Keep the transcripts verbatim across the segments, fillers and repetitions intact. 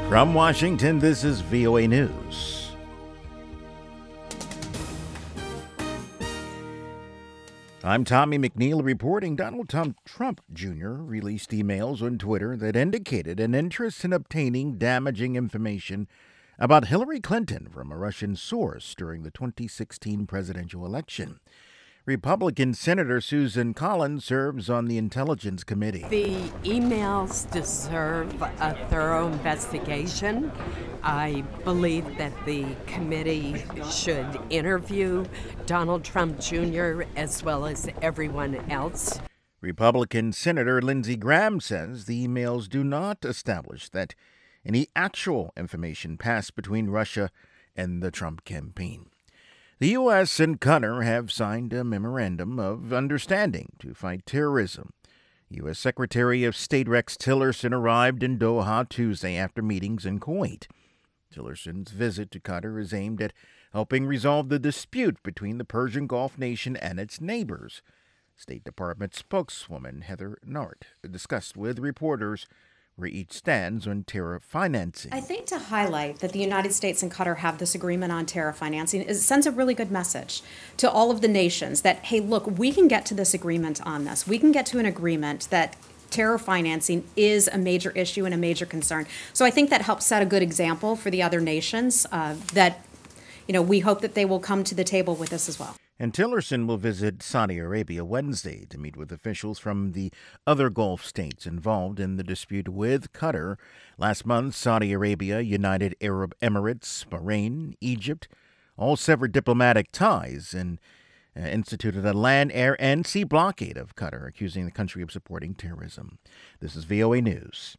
From Washington, this is V O A News. I'm Tommy McNeil reporting. Donald Trump Junior released emails on Twitter that indicated an interest in obtaining damaging information about Hillary Clinton from a Russian source during the twenty sixteen presidential election. Republican Senator Susan Collins serves on the Intelligence Committee. The emails deserve a thorough investigation. I believe that the committee should interview Donald Trump Junior as well as everyone else. Republican Senator Lindsey Graham says the emails do not establish that any actual information passed between Russia and the Trump campaign. The U S and Qatar have signed a memorandum of understanding to fight terrorism. U S Secretary of State Rex Tillerson arrived in Doha Tuesday after meetings in Kuwait. Tillerson's visit to Qatar is aimed at helping resolve the dispute between the Persian Gulf nation and its neighbors. State Department spokeswoman Heather Nauert discussed with reporters where each stands on terror financing. I think to highlight that the United States and Qatar have this agreement on terror financing, it sends a really good message to all of the nations that, hey, look, we can get to this agreement on this. We can get to an agreement that terror financing is a major issue and a major concern. So I think that helps set a good example for the other nations uh, that, you know, we hope that they will come to the table with us as well. And Tillerson will visit Saudi Arabia Wednesday to meet with officials from the other Gulf states involved in the dispute with Qatar. Last month, Saudi Arabia, United Arab Emirates, Bahrain, Egypt all severed diplomatic ties and uh, instituted a land, air, and sea blockade of Qatar, accusing the country of supporting terrorism. This is V O A News.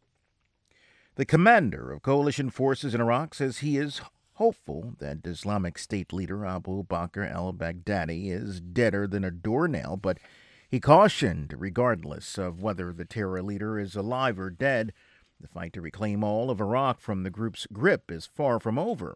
The commander of coalition forces in Iraq says he is hopeful that Islamic State leader Abu Bakr al-Baghdadi is deader than a doornail, but he cautioned, regardless of whether the terror leader is alive or dead, the fight to reclaim all of Iraq from the group's grip is far from over.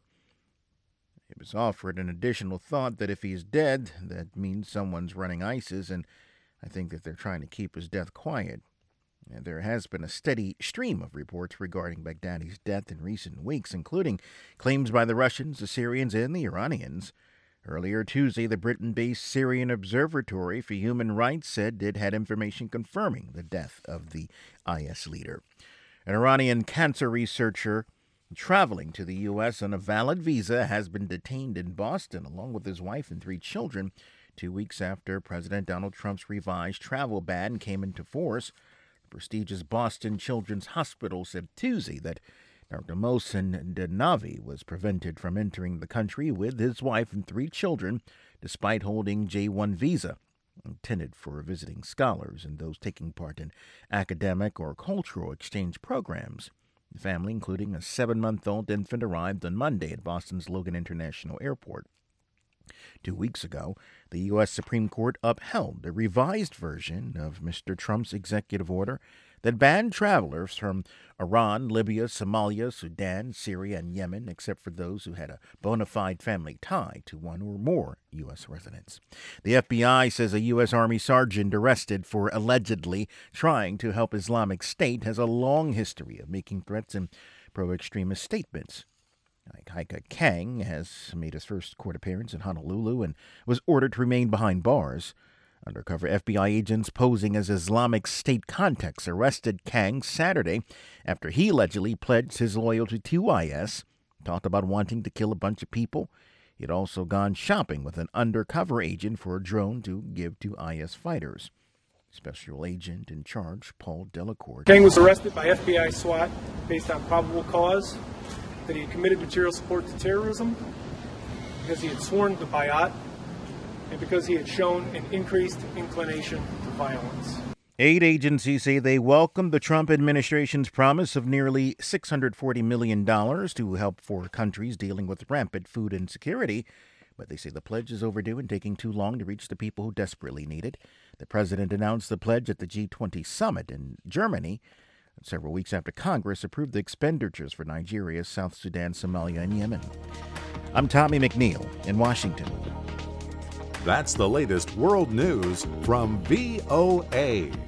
It was offered an additional thought that if he's dead, that means someone's running ISIS, and I think that they're trying to keep his death quiet. And there has been a steady stream of reports regarding Baghdadi's death in recent weeks, including claims by the Russians, the Syrians, and the Iranians. Earlier Tuesday, the Britain-based Syrian Observatory for Human Rights said it had information confirming the death of the I S leader. An Iranian cancer researcher traveling to the U S on a valid visa has been detained in Boston, along with his wife and three children, two weeks after President Donald Trump's revised travel ban came into force. Prestigious Boston Children's Hospital said Tuesday that Doctor Mohsen Denavi was prevented from entering the country with his wife and three children despite holding J one visa, intended for visiting scholars and those taking part in academic or cultural exchange programs. The family, including a seven-month-old infant, arrived on Monday at Boston's Logan International Airport. Two weeks ago, the U S Supreme Court upheld a revised version of Mister Trump's executive order that banned travelers from Iran, Libya, Somalia, Sudan, Syria, and Yemen, except for those who had a bona fide family tie to one or more U S residents. The F B I says a U S Army sergeant arrested for allegedly trying to help Islamic State has a long history of making threats and pro-extremist statements. Haika Kang has made his first court appearance in Honolulu and was ordered to remain behind bars. Undercover F B I agents posing as Islamic State contacts arrested Kang Saturday after he allegedly pledged his loyalty to I S, talked about wanting to kill a bunch of people. He had also gone shopping with an undercover agent for a drone to give to I S fighters. Special agent in charge, Paul Delacourt. Kang was arrested by F B I SWAT based on probable cause that he had committed material support to terrorism, because he had sworn to Bayat, and because he had shown an increased inclination to violence. Aid agencies say they welcome the Trump administration's promise of nearly six hundred forty million dollars to help four countries dealing with rampant food insecurity, but they say the pledge is overdue and taking too long to reach the people who desperately need it. The president announced the pledge at the G twenty summit in Germany, several weeks after Congress approved the expenditures for Nigeria, South Sudan, Somalia, and Yemen. I'm Tommy McNeil in Washington. That's the latest world news from V O A.